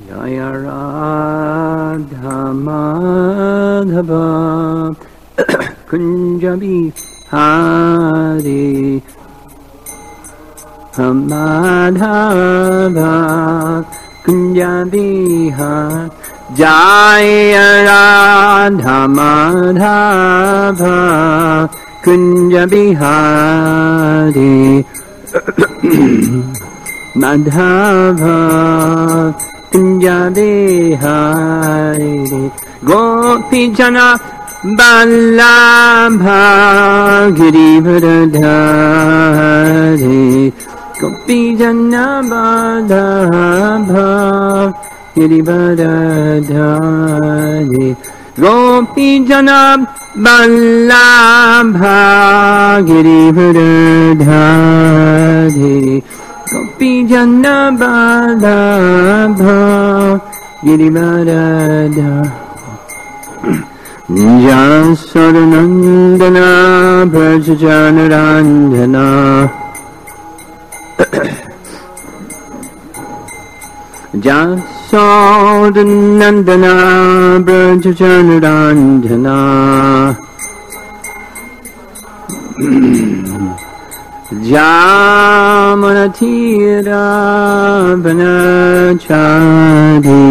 Jaya Radha Madhava Kunja Bihari Madhava Kunja Bihari Jaya Radha Madhava Kunja Bihari Madhava Kunja Bihari Gopi Jana Vallabha Girivardhari Gopi Jana Vallabha Girivardhari Gopi Jana Vallabha Girivardhari Gopi Jana Vallabha Girivardhari Jasadanandana Brajajanarandana Jasadanandana Brajajanarandana Jamanatira Vanachadi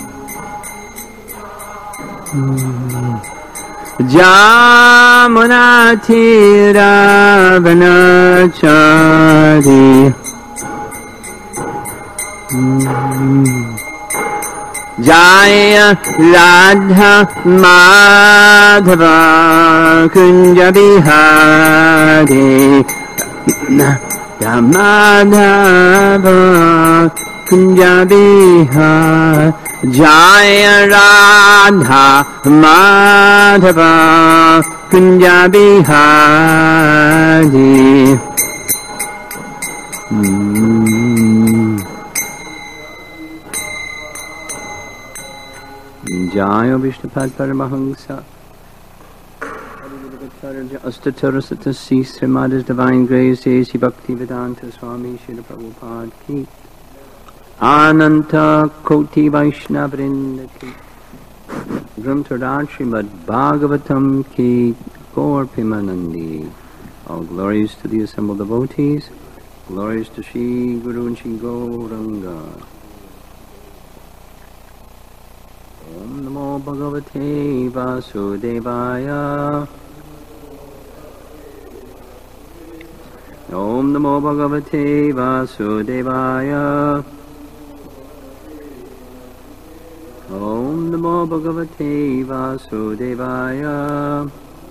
Jamunatira Vanachari Jaya Radha Madhava Kunja Bihari Madhava Kunja Bihari Jaya Radha Madhava Kunja Bihari Jaya Vishnupad Paramahamsa Astatara Satasi Srimada's Divine Grace A.C. Bhaktivedanta Swami Srila Prabhupada Ki Ananta Koti Vaishnavrinda Ki Gramtardar Srimad Bhagavatam Ki Gaur Pimanandi. All glories to the assembled devotees, glories to Shri Guru and Shri Gauranga. Om Namo Bhagavate Vasudevaya Om Namo Bhagavate Vasudevaya Om Namo Bhagavate Vasudevaya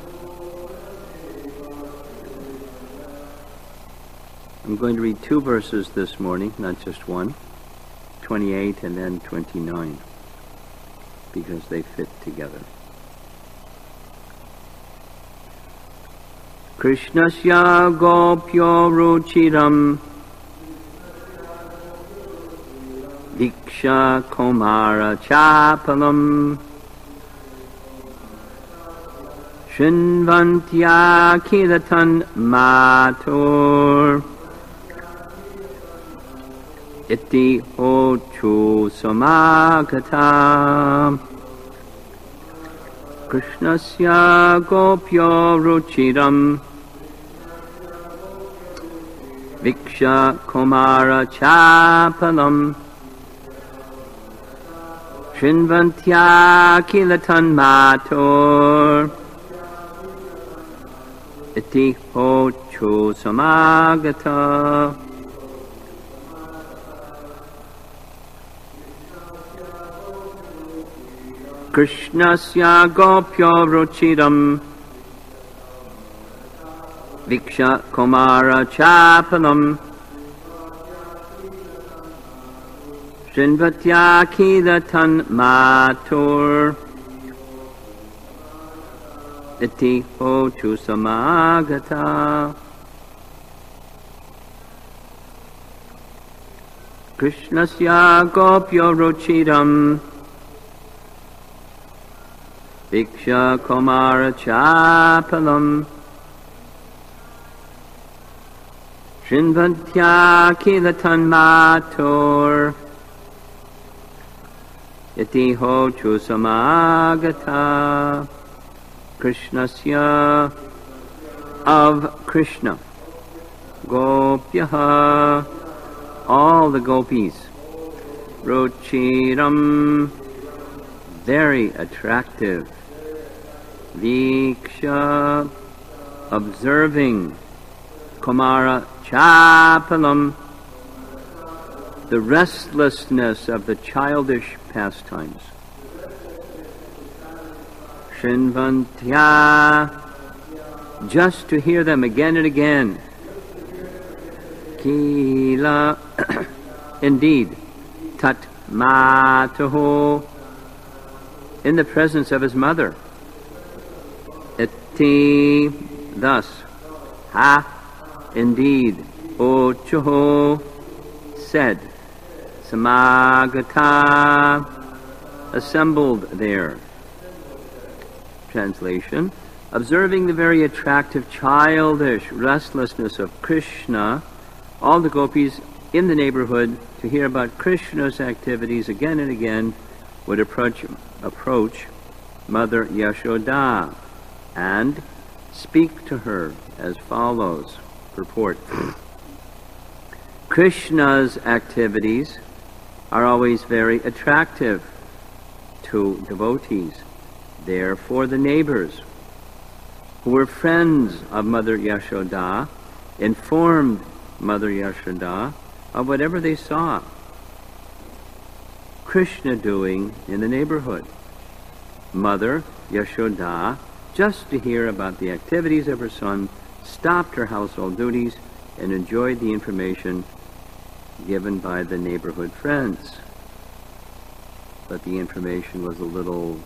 I'm going to read two verses this morning, not just one, 28 and then 29, because they fit together. Krishnasya gopyo ruchiram Diksha Komara Chapalam Shinvantya Kiratan Matur Iti Hochu Samagata Krishnasya Gopyo Ruchiram Viksha Komara Chapalam Shinvantya Kilatan Matur Iti Hochu Samagata Krishnasya Gopyo Ruchiram Viksha Komara Chapalam Shinvatya Kilatan Matur Iti Hochu Samagata Krishnasya Gopyo Ruchiram Viksha Komara Chapalam Shinvantya Kilatan Matur iti hochu samagata Krishnasya of Krishna. Gopyaha, all the gopis. Ruchiram, very attractive. Viksha, observing. Kumara chapalam, the restlessness of the childish pastimes. Shinvantya, just to hear them again and again. Kila, indeed, tat mataho, in the presence of his mother. Iti, thus, ha, indeed, ochoho, said, samagata, assembled there. Translation, observing the very attractive childish restlessness of Krishna, all the gopis in the neighborhood, to hear about Krishna's activities again and again, would approach Mother Yashoda and speak to her as follows. Purport. Krishna's activities are always very attractive to devotees. Therefore, the neighbors, who were friends of Mother Yashoda, informed Mother Yashoda of whatever they saw Krishna doing in the neighborhood. Mother Yashoda, just to hear about the activities of her son, stopped her household duties and enjoyed the information given by the neighborhood friends. But the information was a little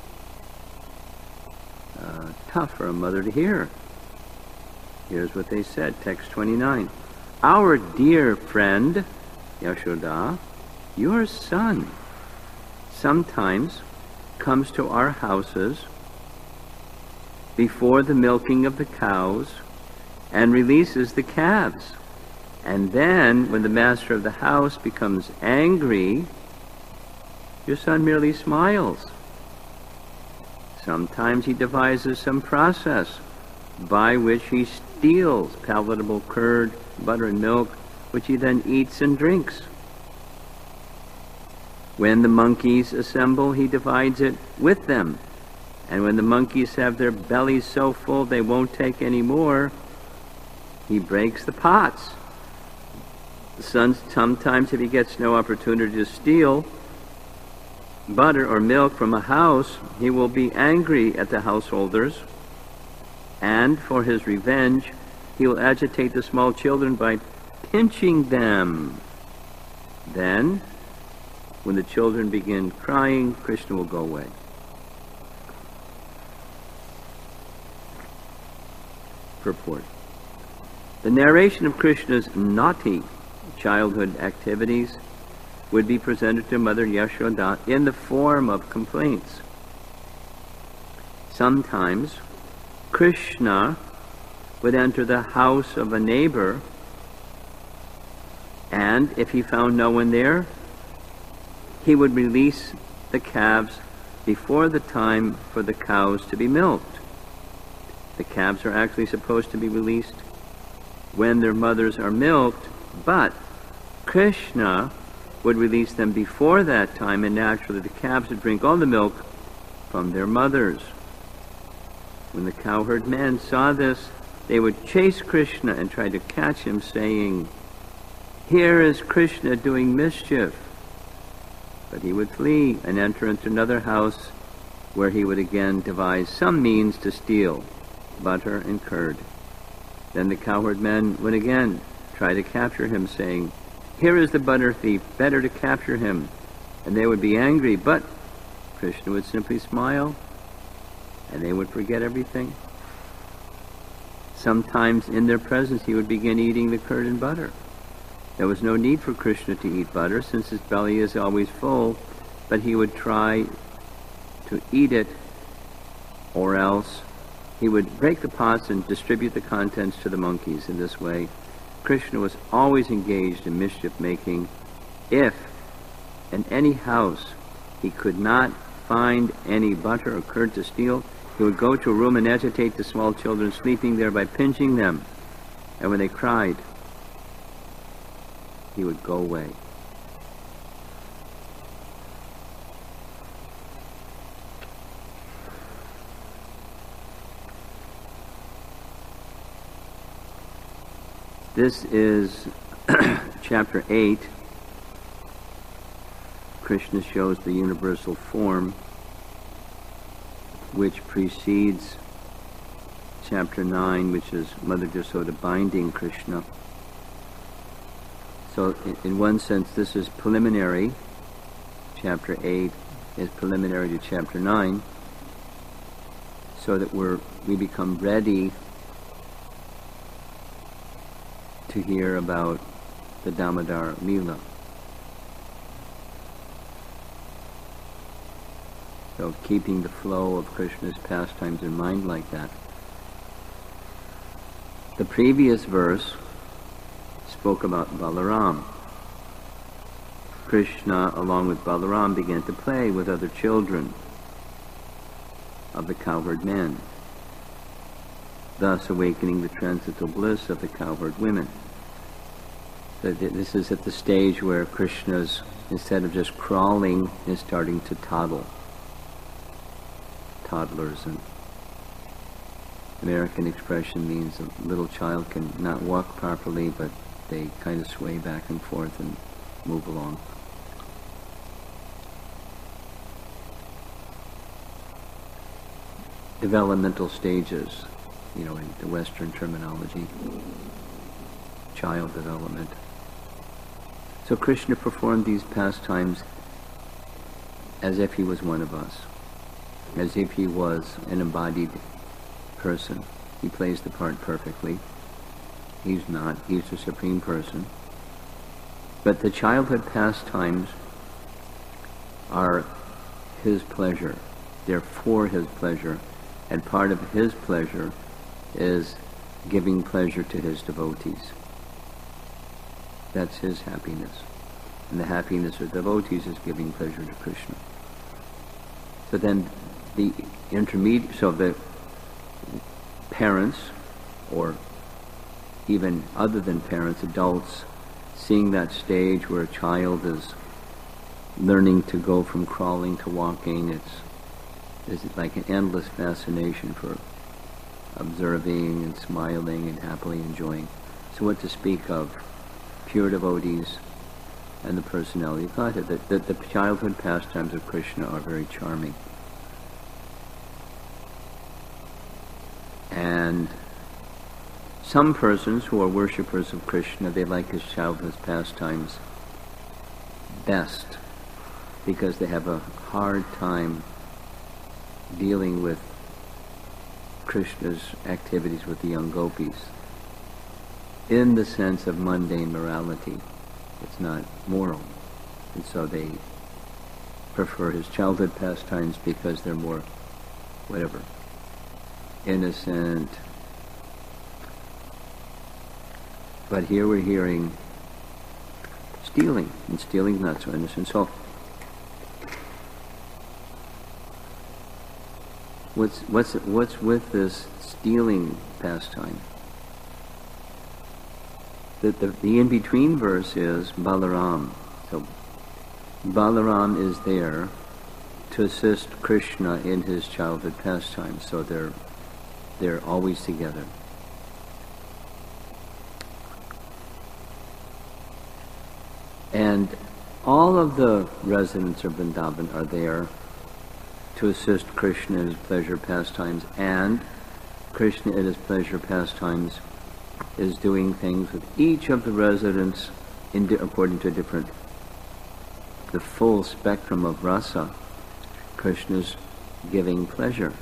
tough for a mother to hear. Here's what they said, text 29. Our dear friend, Yashoda, your son, sometimes comes to our houses before the milking of the cows and releases the calves. And then, when the master of the house becomes angry, your son merely smiles. Sometimes he devises some process by which he steals palatable curd, butter, and milk, which he then eats and drinks. When the monkeys assemble, he divides it with them. And when the monkeys have their bellies so full they won't take any more, he breaks the pots. The son, sometimes if he gets no opportunity to steal butter or milk from a house, he will be angry at the householders, and for his revenge, he will agitate the small children by pinching them. Then, when the children begin crying, Krishna will go away. Purport. The narration of Krishna's naughty childhood activities would be presented to Mother Yashoda in the form of complaints. Sometimes Krishna would enter the house of a neighbor, and if he found no one there, he would release the calves before the time for the cows to be milked. The calves are actually supposed to be released when their mothers are milked, but Krishna would release them before that time, and naturally the calves would drink all the milk from their mothers. When the cowherd men saw this, they would chase Krishna and try to catch him, saying, "Here is Krishna doing mischief." But he would flee and enter into another house, where he would again devise some means to steal butter and curd. Then the cowherd men would again try to capture him, saying, "Here is the butter thief, better to capture him." And they would be angry, but Krishna would simply smile, and they would forget everything. Sometimes in their presence he would begin eating the curd and butter. There was no need for Krishna to eat butter, since his belly is always full, but he would try to eat it, or else he would break the pots and distribute the contents to the monkeys. In this way, Krishna was always engaged in mischief making. If in any house he could not find any butter or curd to steal, he would go to a room and agitate the small children sleeping there by pinching them. And when they cried, he would go away. This is chapter 8. Krishna shows the universal form which precedes chapter 9, which is Mother Yasoda binding Krishna. So in one sense this is preliminary. Chapter 8 is preliminary to chapter 9, so that we become ready to hear about the Damodar Leela. So keeping the flow of Krishna's pastimes in mind like that. The previous verse spoke about Balaram. Krishna, along with Balaram, began to play with other children of the cowherd men, thus awakening the transcendental bliss of the cowherd women. So this is at the stage where Krishna's, instead of just crawling, is starting to toddle. Toddlers, and American expression means a little child can not walk properly, but they kind of sway back and forth and move along. Developmental stages, in the Western terminology, child development. So Krishna performed these pastimes as if he was one of us, as if he was an embodied person. He plays the part perfectly. He's not. He's the Supreme Person. But the childhood pastimes are his pleasure. They're for his pleasure. And part of his pleasure is giving pleasure to his devotees. That's his happiness. And the happiness of devotees is giving pleasure to Krishna. So then the parents, or even other than parents, adults, seeing that stage where a child is learning to go from crawling to walking, it's like an endless fascination for observing and smiling and happily enjoying. So what to speak of pure devotees and the personality of Godhead? The childhood pastimes of Krishna are very charming. And some persons who are worshippers of Krishna, they like his childhood pastimes best because they have a hard time dealing with Krishna's activities with the young gopis in the sense of mundane morality. It's not moral. And so they prefer his childhood pastimes because they're more, innocent. But here we're hearing stealing, and stealing's not so innocent. So what's with this stealing pastime? The in-between verse is Balaram. So Balaram is there to assist Krishna in his childhood pastimes. So they're always together. And all of the residents of Vrindavan are there to assist Krishna in his pleasure pastimes, and Krishna in his pleasure pastimes is doing things with each of the residents according to the full spectrum of rasa. Krishna's giving pleasure.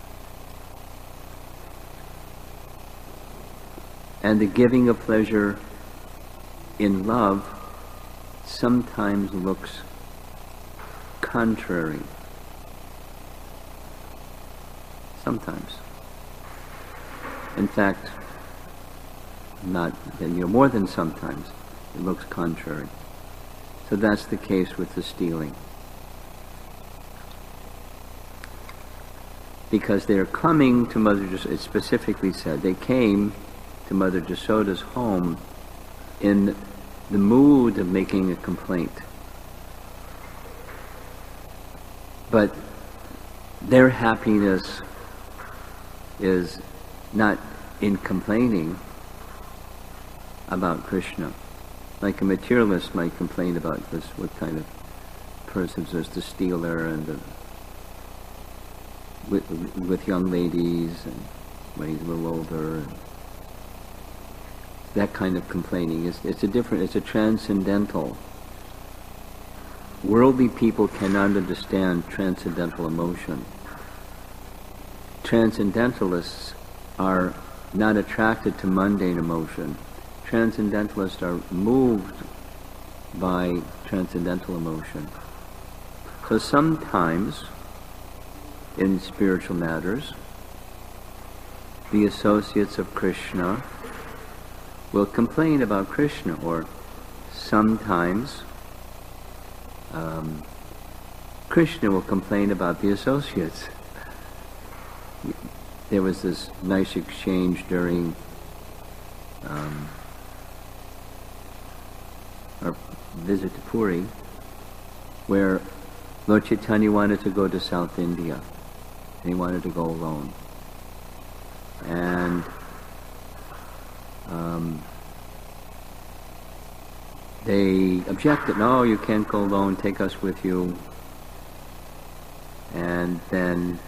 And the giving of pleasure in love sometimes looks contrary. Sometimes. In fact, more than sometimes, it looks contrary. So that's the case with the stealing. because they're coming to Mother Jasoda. It specifically said they came to Mother Jasoda's home in the mood of making a complaint. But their happiness is not in complaining about Krishna. Like a materialist might complain about this, what kind of person is the stealer and the with young ladies and when he's a little older. And that kind of complaining it's a transcendental. Worldly people cannot understand transcendental emotion. Transcendentalists are not attracted to mundane emotion. Transcendentalists are moved by transcendental emotion. So sometimes, in spiritual matters, the associates of Krishna will complain about Krishna, or sometimes Krishna will complain about the associates. There was this nice exchange during our visit to Puri, where Lord Chaitanya wanted to go to South India, and he wanted to go alone. And they objected, no, you can't go alone, take us with you. And then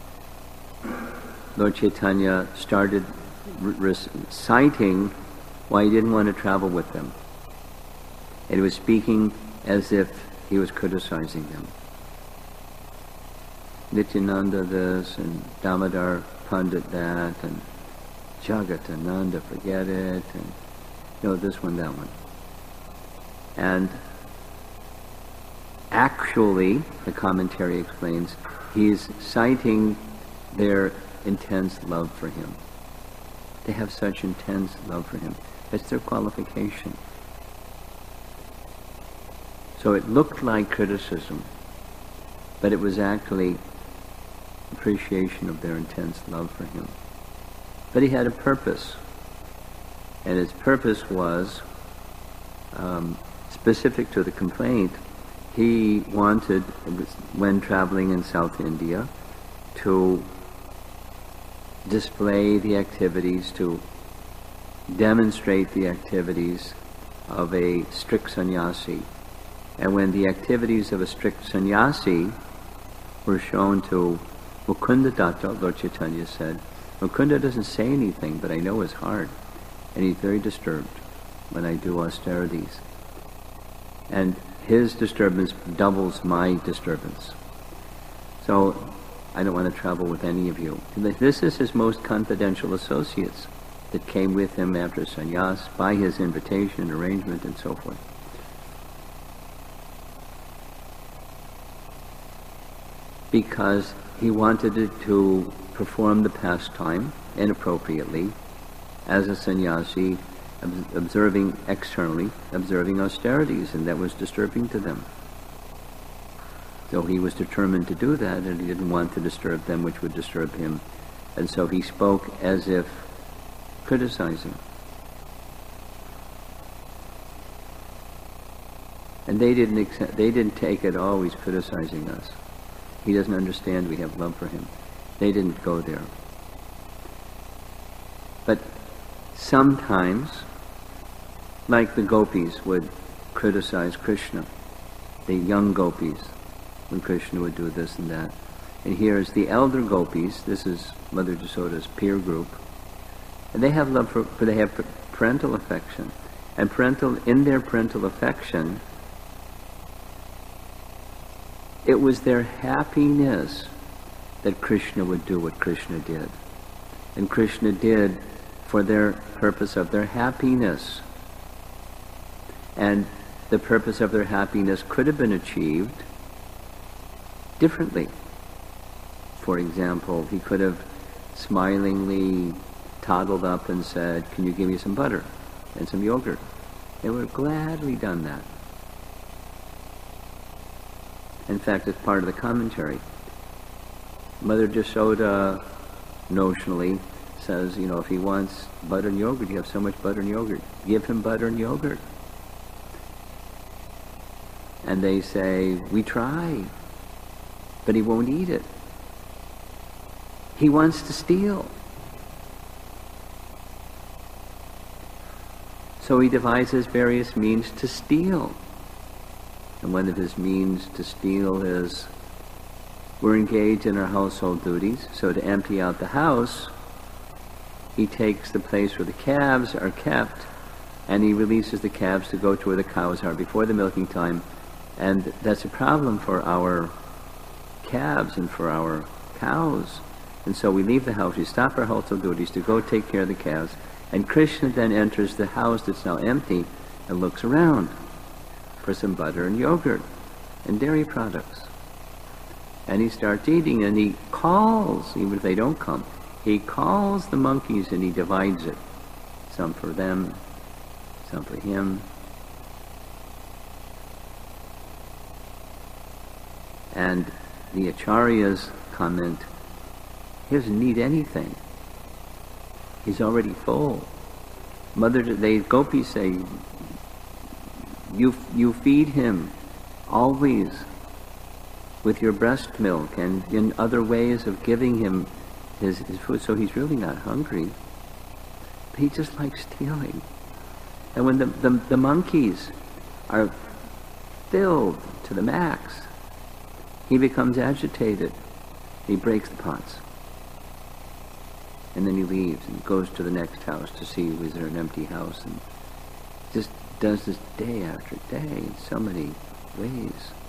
Lord Chaitanya started reciting why he didn't want to travel with them. And he was speaking as if he was criticizing them. Nityananda this, and Damodar Pandit that, and Jagatananda, forget it, and this one, that one. And actually, the commentary explains, he's citing their intense love for him. They have such intense love for him. That's their qualification. So it looked like criticism, but it was actually appreciation of their intense love for him. But he had a purpose, and his purpose was specific to the complaint. He wanted, when traveling in South India, to display the activities, to demonstrate the activities of a strict sannyasi. And when the activities of a strict sannyasi were shown to Mukunda Datta, Lord Chaitanya said, Mukunda doesn't say anything, but I know his heart, and he's very disturbed when I do austerities. And his disturbance doubles my disturbance. So I don't want to travel with any of you. And this is his most confidential associates that came with him after sannyas, by his invitation, arrangement, and so forth. Because he wanted to perform the pastime inappropriately as a sannyasi, observing externally, observing austerities, and that was disturbing to them. So he was determined to do that, and he didn't want to disturb them, which would disturb him. And so he spoke as if criticizing. And they didn't take it, oh, he's criticizing us. He doesn't understand we have love for him. They didn't go there. But sometimes, like the gopis would criticize Krishna, the young gopis, when Krishna would do this and that. And here is the elder gopis, this is Mother Jasoda's peer group, and they have love for they have parental affection. And in their parental affection, it was their happiness that Krishna would do what Krishna did. And Krishna did for their purpose of their happiness. And the purpose of their happiness could have been achieved differently. For example, he could have smilingly toddled up and said, can you give me some butter and some yogurt? They would have gladly done that. In fact, as part of the commentary, Mother Yashoda notionally says, if he wants butter and yogurt, you have so much butter and yogurt, give him butter and yogurt. And they say, we try, but he won't eat it. He wants to steal. So he devises various means to steal. And one of his means to steal is, we're engaged in our household duties, so to empty out the house, he takes the place where the calves are kept, and he releases the calves to go to where the cows are before the milking time. And that's a problem for our calves and for our cows. And so we leave the house, we stop our household duties to go take care of the calves, and Krishna then enters the house that's now empty and looks around for some butter and yogurt and dairy products. And he starts eating, and he calls, even if they don't come, he calls the monkeys and he divides it. Some for them, some for him. And the acharyas comment, he doesn't need anything. He's already full. The gopis say, you feed him always with your breast milk and in other ways of giving him his food, so he's really not hungry. But he just likes stealing. And when the monkeys are filled to the max, he becomes agitated. He breaks the pots. And then he leaves and goes to the next house to see is there an empty house, and just does this day after day in so many ways.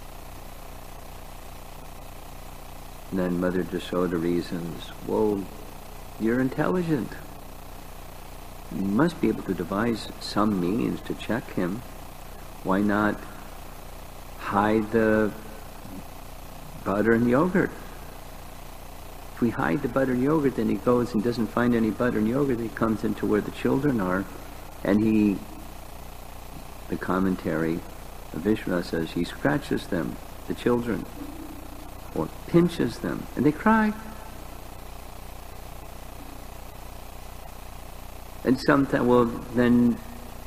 And then Mother Yashoda reasons, whoa, you're intelligent. You must be able to devise some means to check him. Why not hide the butter and yogurt? If we hide the butter and yogurt, then he goes and doesn't find any butter and yogurt. He comes into where the children are, and the commentary of Vishnu says, he scratches them, the children, or pinches them, and they cry. And sometimes, well, then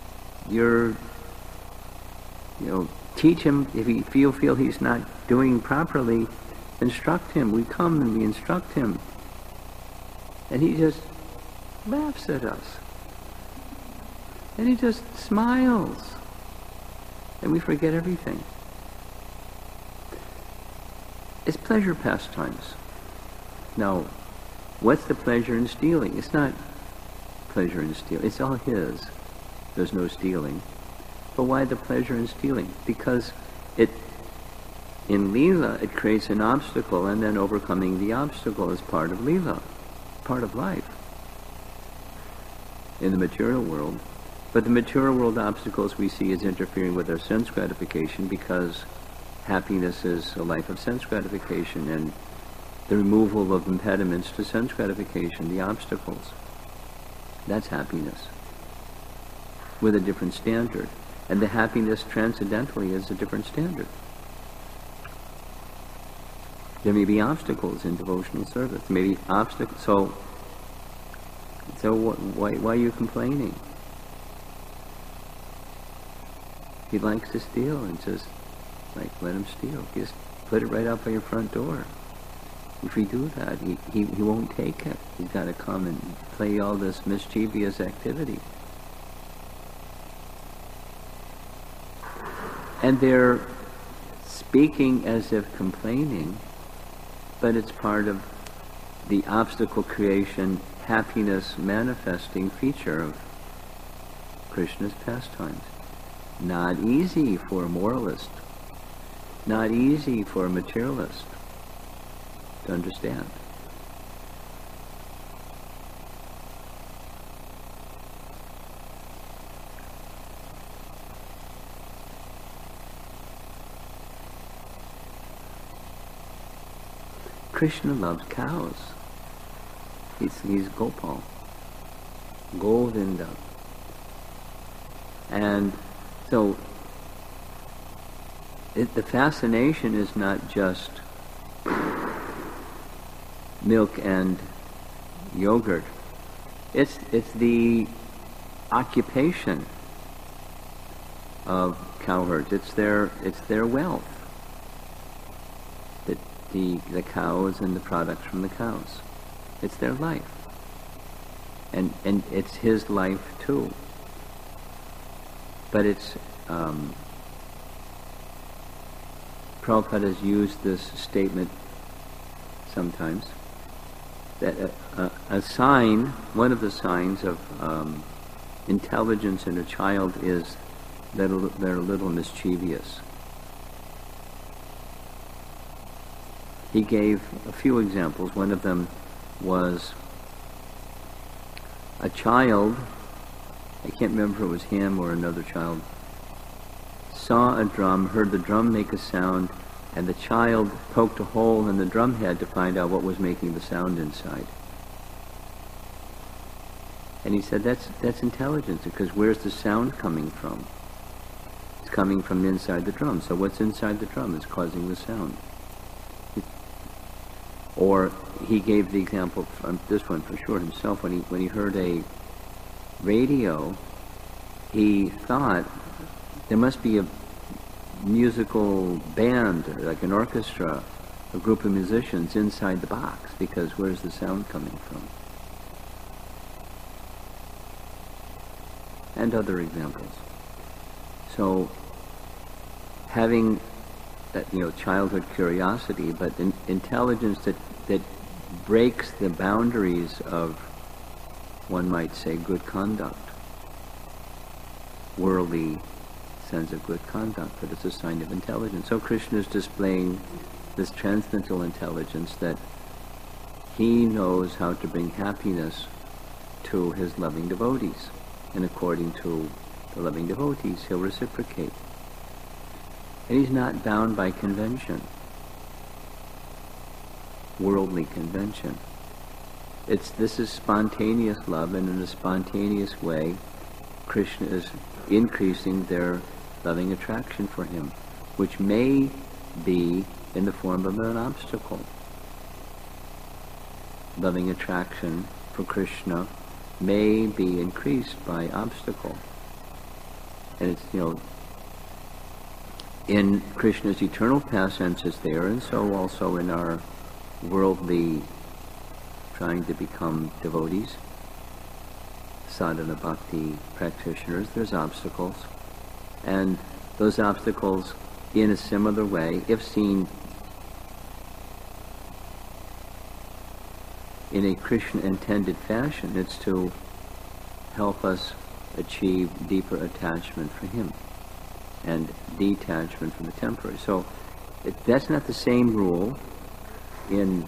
teach him. If you feel he's not doing properly, instruct him. We come and we instruct him. And he just laughs at us. And he just smiles. And we forget everything. It's pleasure pastimes. Now, what's the pleasure in stealing? It's not pleasure in stealing. It's all his. There's no stealing. But why the pleasure in stealing? Because in Leela, it creates an obstacle, and then overcoming the obstacle is part of Leela, part of life in the material world. But the material world obstacles we see as interfering with our sense gratification, because happiness is a life of sense gratification, and the removal of impediments to sense gratification, the obstacles, that's happiness with a different standard. And the happiness transcendentally is a different standard. There may be obstacles in devotional service. There may be obstacles. So why are you complaining? He likes to steal, and just let him steal. Just put it right out by your front door. If we do that, he won't take it. He's got to come and play all this mischievous activity. And they're speaking as if complaining, but it's part of the obstacle creation, happiness manifesting feature of Krishna's pastimes. Not easy for a moralist, not easy for a materialist to understand. Krishna loves cows. He's Gopal, Govinda. And so the fascination is not just milk and yogurt. It's the occupation of cowherds. It's their wealth. The cows and the products from the cows. It's their life. And it's his life too. But it's Prabhupada has used this statement sometimes, that a sign, one of the signs of intelligence in a child is that they're a little mischievous. He gave a few examples. One of them was a child, I can't remember if it was him or another child, saw a drum, heard the drum make a sound, and the child poked a hole in the drum head to find out what was making the sound inside. And he said, that's intelligence, because where's the sound coming from? It's coming from inside the drum. So what's inside the drum is causing the sound. Or he gave the example, this one for sure himself, when he heard a radio, he thought there must be a musical band, or like an orchestra, a group of musicians inside the box, because where's the sound coming from? And other examples. So having that, childhood curiosity, but intelligence that breaks the boundaries of, one might say, good conduct, worldly sense of good conduct, but it's a sign of intelligence. So Krishna is displaying this transcendental intelligence that he knows how to bring happiness to his loving devotees, and according to the loving devotees, he'll reciprocate. And he's not bound by convention, worldly convention. This is spontaneous love, and in a spontaneous way, Krishna is increasing their loving attraction for him, which may be in the form of an obstacle. Loving attraction for Krishna may be increased by obstacle. And it's, in Krishna's eternal pastimes is there, and so also in our worldly trying to become devotees, sadhana bhakti practitioners, there's obstacles. And those obstacles, in a similar way, if seen in a Krishna-intended fashion, it's to help us achieve deeper attachment for him and detachment from the temporary. So that's not the same rule in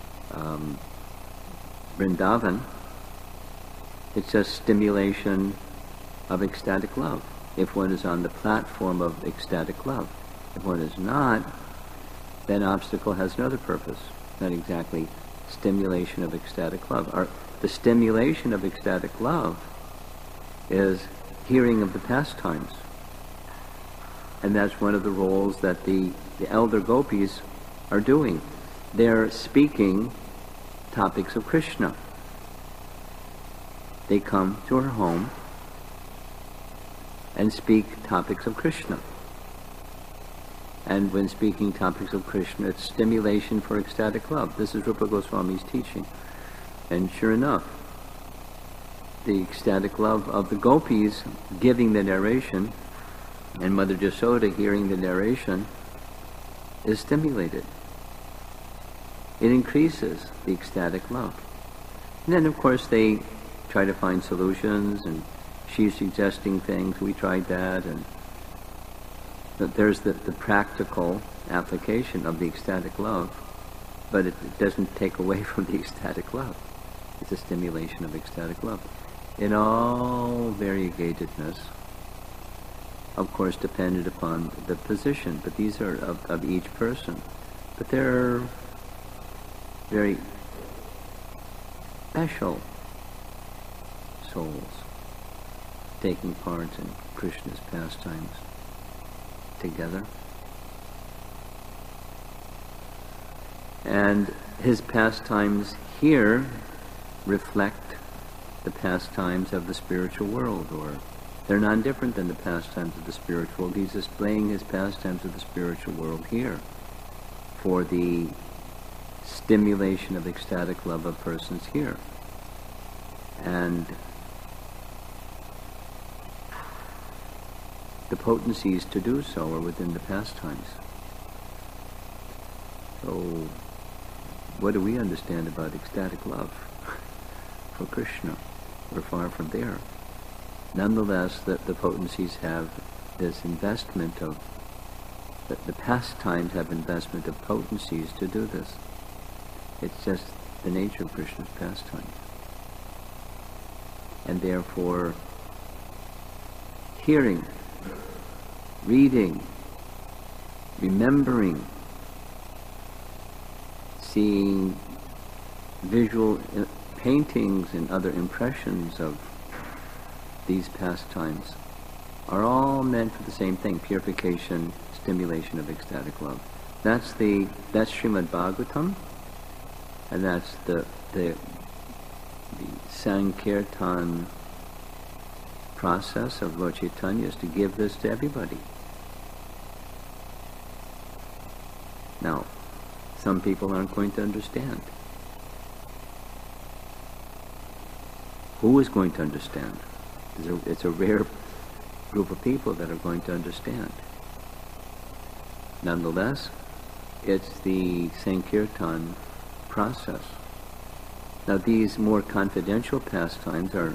Vrindavan. It's just stimulation of ecstatic love, if one is on the platform of ecstatic love. If one is not, then obstacle has another purpose, not exactly stimulation of ecstatic love. The stimulation of ecstatic love is hearing of the pastimes. And that's one of the roles that the elder gopis are doing. They're speaking topics of Krishna. They come to her home and speak topics of Krishna. And when speaking topics of Krishna, it's stimulation for ecstatic love. This is Rupa Goswami's teaching. And sure enough, the ecstatic love of the gopis giving the narration, and Mother Jasoda hearing the narration, is stimulated. It increases the ecstatic love. And then, of course, they try to find solutions, and she's suggesting things. We tried that, and there's the practical application of the ecstatic love, but it doesn't take away from the ecstatic love. It's a stimulation of ecstatic love. In all variegatedness, of course, dependent upon the position, but these are of each person. But they're very special souls taking part in Krishna's pastimes together. And his pastimes here reflect the pastimes of the spiritual world, or they're not different than the pastimes of the spiritual world. He's displaying his pastimes of the spiritual world here for the stimulation of ecstatic love of persons here. And the potencies to do so are within the pastimes. So, what do we understand about ecstatic love for Krishna? We're far from there. Nonetheless, the potencies have this investment of, the pastimes have investment of potencies to do this. It's just the nature of Krishna's pastime. And therefore, hearing, reading, remembering, seeing visual paintings and other impressions of these pastimes are all meant for the same thing: purification, stimulation of ecstatic love. That's Srimad Bhagavatam, and that's the Sankirtan process of Lord Chaitanya, is to give this to everybody. Now, some people aren't going to understand. Who is going to understand? It's a rare group of people that are going to understand. Nonetheless, it's the Sankirtan process. Now, these more confidential pastimes are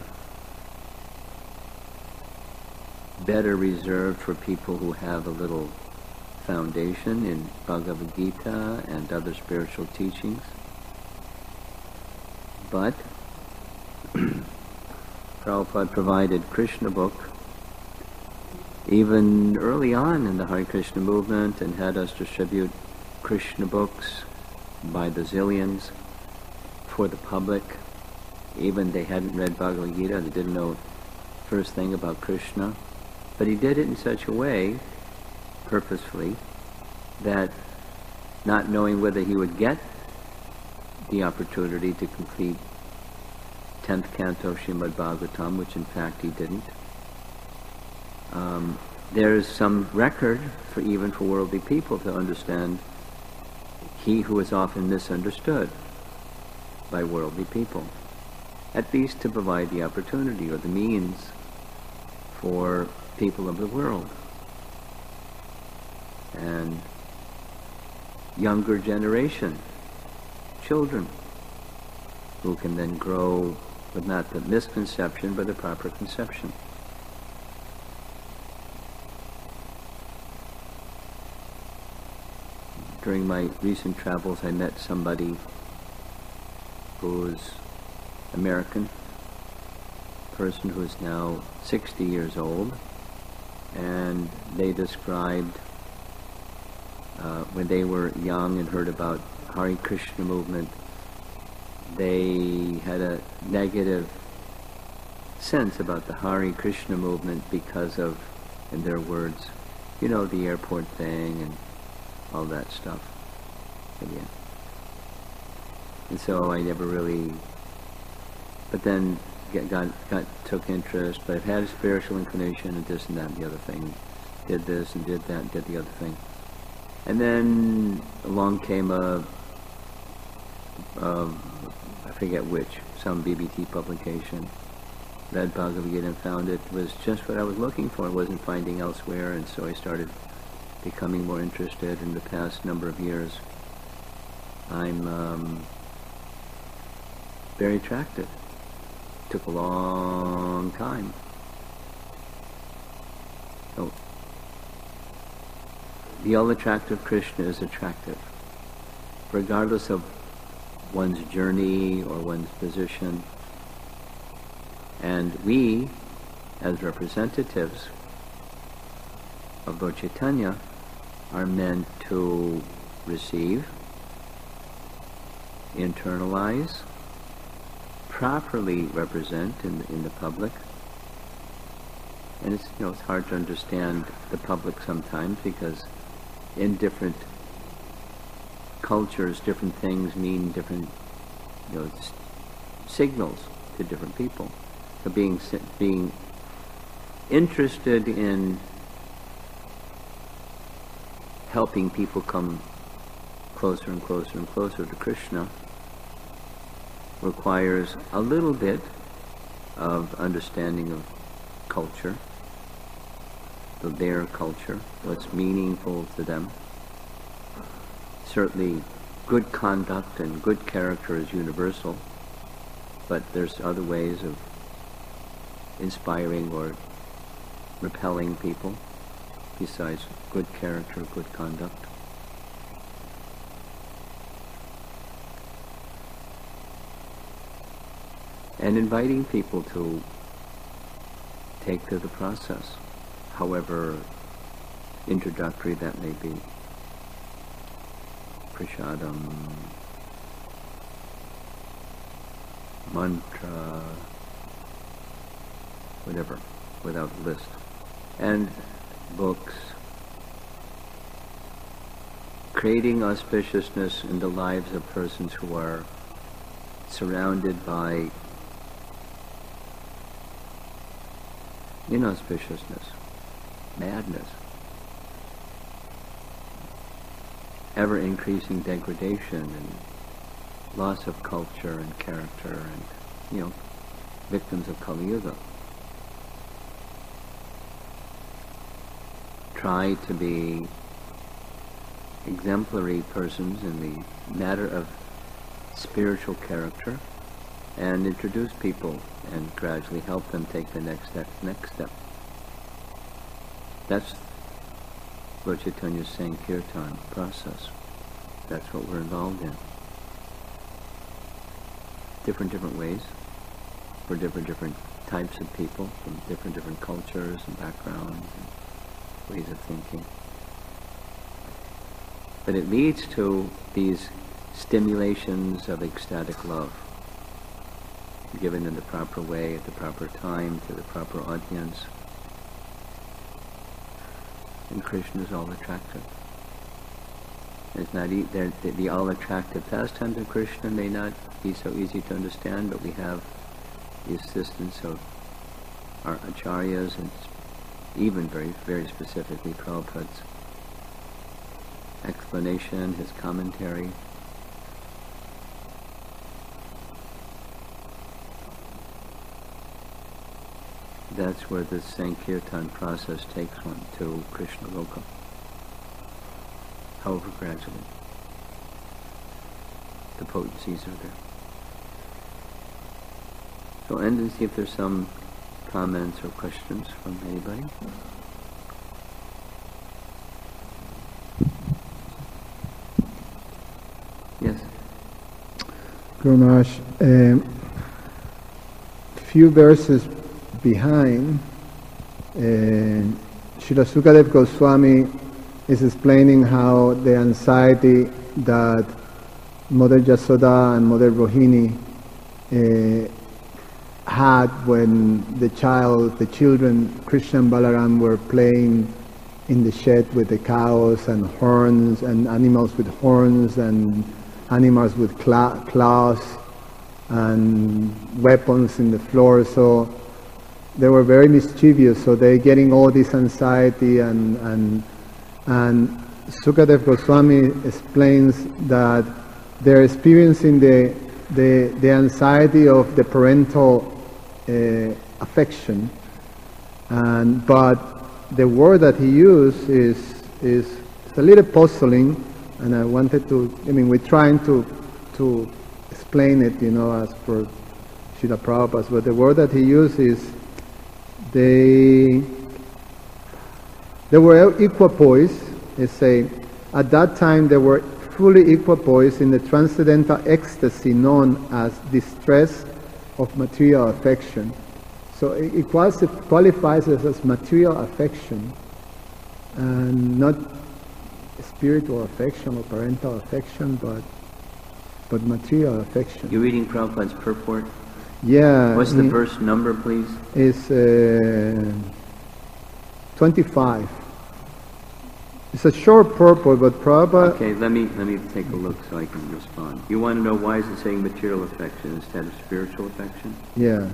better reserved for people who have a little foundation in Bhagavad Gita and other spiritual teachings. But Prabhupada provided Krishna book even early on in the Hare Krishna movement, and had us distribute Krishna books by the zillions for the public. Even they hadn't read Bhagavad Gita, they didn't know first thing about Krishna. But he did it in such a way, purposefully, that not knowing whether he would get the opportunity to complete 10th canto Srimad Bhagavatam, which in fact he didn't, there's some record for even for worldly people to understand he who is often misunderstood by worldly people, at least to provide the opportunity or the means for people of the world and younger generation, children, who can then grow with not the misconception but the proper conception. During my recent travels, I met somebody who's American, person who is now 60 years old, and they described when they were young and heard about Hare Krishna movement, they had a negative sense about the Hare Krishna movement because of, in their words, the airport thing and all that stuff. And so I never really, but then took interest, but I've had a spiritual inclination and this and that and the other thing. Did this and did that and did the other thing. And then along came I forget which, some BBT publication, read Bhagavad Gita and found it was just what I was looking for. I wasn't finding elsewhere, and so I started becoming more interested in the past number of years. I'm very attracted. Took a long time. So, the all-attractive Krishna is attractive, regardless of one's journey or one's position. And we, as representatives of Lord Chaitanya, are meant to receive, internalize, properly represent in the public. And it's hard to understand the public sometimes, because in different cultures, different things mean different, signals to different people. So being interested in helping people come closer and closer and closer to Krishna requires a little bit of understanding of culture, their culture, what's meaningful to them. Certainly good conduct and good character is universal, but there's other ways of inspiring or repelling people besides good character, good conduct. And inviting people to take to the process, however introductory that may be. Prashadam, mantra, whatever, without a list. And books. Creating auspiciousness in the lives of persons who are surrounded by inauspiciousness, madness, ever-increasing degradation and loss of culture and character and, victims of Kali Yuga. Try to be exemplary persons in the matter of spiritual character and introduce people and gradually help them take the next step. That's Lord Chaitanya's Sankirtan process. That's what we're involved in. Different ways for different types of people from different cultures and backgrounds and ways of thinking. But it leads to these stimulations of ecstatic love, given in the proper way, at the proper time, to the proper audience. And Krishna is all attractive. It's not the all attractive pastimes of Krishna may not be so easy to understand, but we have the assistance of our acharyas and even very specifically Prabhupada's explanation, his commentary. That's where the Sankirtan process takes one to Krishna Loka. However, gradually, the potencies are there. So I'll end and see if there's some comments or questions from anybody. Yes. Guru Maharaj, few verses behind, Srila Sukadev Goswami is explaining how the anxiety that Mother Yasoda and Mother Rohini had when the children, Krishna and Balaram, were playing in the shed with the cows and horns, and animals with horns and animals with claws and weapons in the floor. So they were very mischievous, so they're getting all this anxiety, and Sukadev Goswami explains that they're experiencing the anxiety of the parental affection, but the word that he used is a little puzzling, and I wanted to, we're trying to explain it, as per Srila Prabhupada, but the word that he used is they were equipoise. At that time they were fully equipoise in the transcendental ecstasy known as distress of material affection. So it qualifies as material affection, and not spiritual affection or parental affection, but material affection. You're reading Prabhupada's purport? Yeah. What's the verse number, please? It's 25. It's a short purport, but Prabhupada... Okay, let me take a look so I can respond. You want to know why is it saying material affection instead of spiritual affection? Yeah.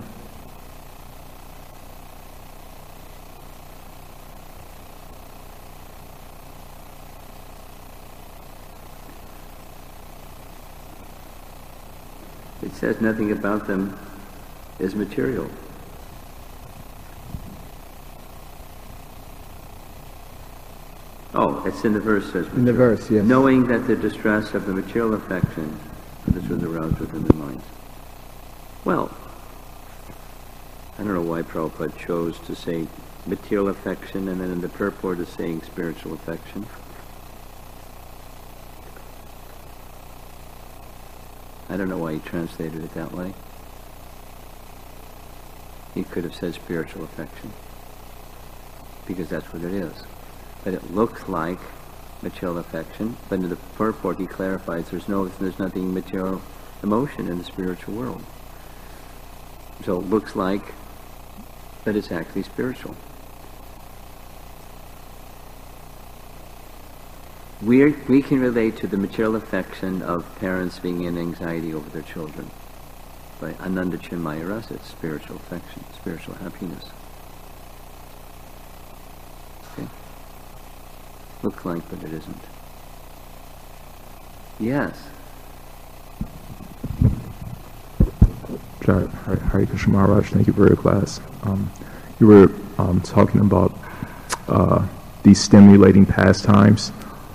It says nothing about them is material. Oh, it's in the verse, says material. In the verse, yes. Knowing that the distress of the material affection this was aroused within their minds. Well, I don't know why Prabhupada chose to say material affection and then in the purport is saying spiritual affection. I don't know why he translated it that way. He could have said spiritual affection, because that's what it is. But it looks like material affection, but in the purport he clarifies there's nothing material emotion in the spiritual world. So it looks like, but it's actually spiritual. We can relate to the material affection of parents being in anxiety over their children. By Ananda Chinmaya Rasa, it's spiritual affection, spiritual happiness. Okay? Looks like, but it isn't. Yes. Hare Krishna Maharaj, thank you for your class. You were talking about these stimulating pastimes.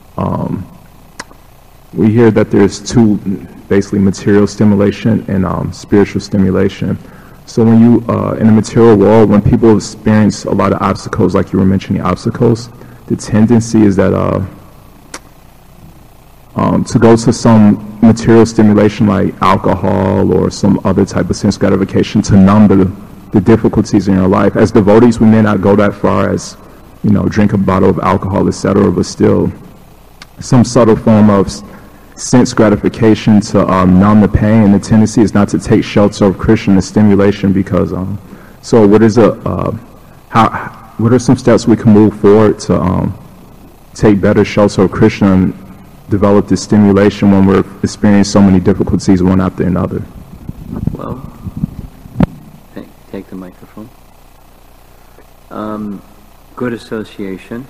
We hear that there's two, basically material stimulation and spiritual stimulation. So when you, in the material world, when people experience a lot of obstacles, like you were mentioning obstacles, the tendency is that to go to some material stimulation like alcohol or some other type of sense gratification to numb the difficulties in your life. As devotees, we may not go that far as, drink a bottle of alcohol, etc., but still some subtle form of sense gratification to numb the pain, and the tendency is not to take shelter of Krishna and stimulation because, so what are some steps we can move forward to take better shelter of Krishna and develop this stimulation when we're experiencing so many difficulties one after another? Well, take the microphone. Good association,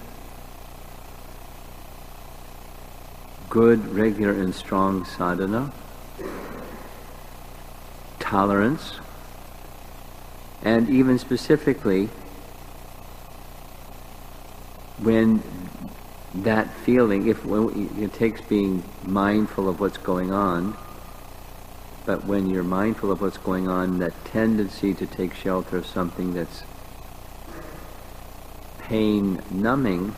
good, regular, and strong sadhana, tolerance, and even specifically when that feeling, it takes being mindful of what's going on, but when you're mindful of what's going on, that tendency to take shelter of something that's pain numbing,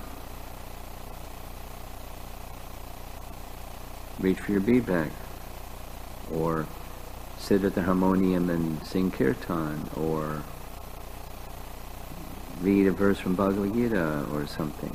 reach for your bead bag, or sit at the harmonium and sing kirtan, or read a verse from Bhagavad Gita or something.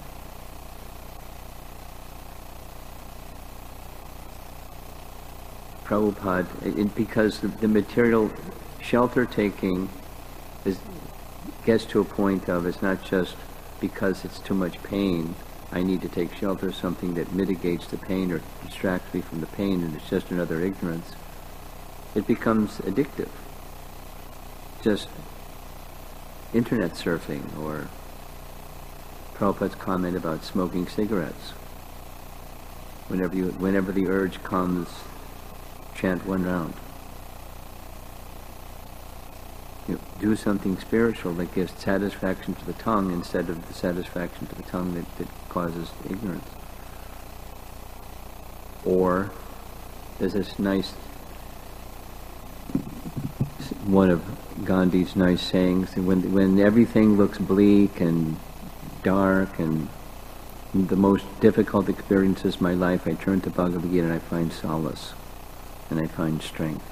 Prabhupada, because the material shelter taking gets to a point of, it's not just because it's too much pain, I need to take shelter of something that mitigates the pain or distracts me from the pain, and it's just another ignorance. It becomes addictive. Just internet surfing, or Prabhupada's comment about smoking cigarettes. Whenever the urge comes, chant one round. Do something spiritual that gives satisfaction to the tongue instead of the satisfaction to the tongue that causes ignorance. Or there's this nice, one of Gandhi's nice sayings, when everything looks bleak and dark and the most difficult experiences of my life, I turn to Bhagavad Gita and I find solace and I find strength.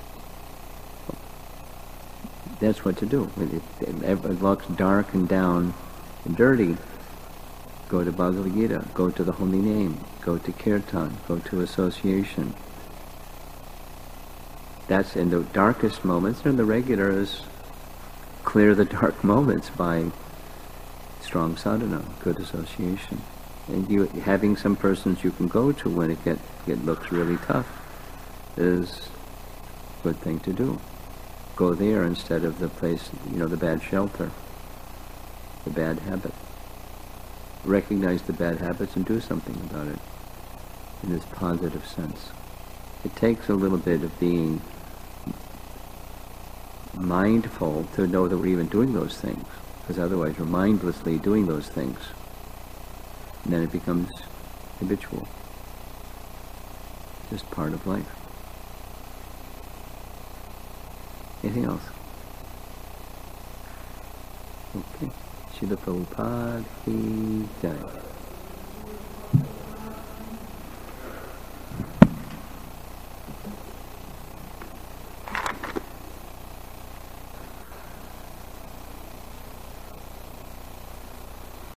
That's what to do. When it looks dark and down and dirty, go to Bhagavad Gita, go to the holy name, go to kirtan, go to association. That's in the darkest moments, and the regular is clear the dark moments by strong sadhana, good association. And you having some persons you can go to when it looks really tough is a good thing to do. Go there instead of the place, the bad shelter, the bad habit. Recognize the bad habits and do something about it in this positive sense. It takes a little bit of being mindful to know that we're even doing those things, because otherwise we're mindlessly doing those things, and then it becomes habitual, just part of life. Anything else? Okay. Srila Prabhupada ki jai.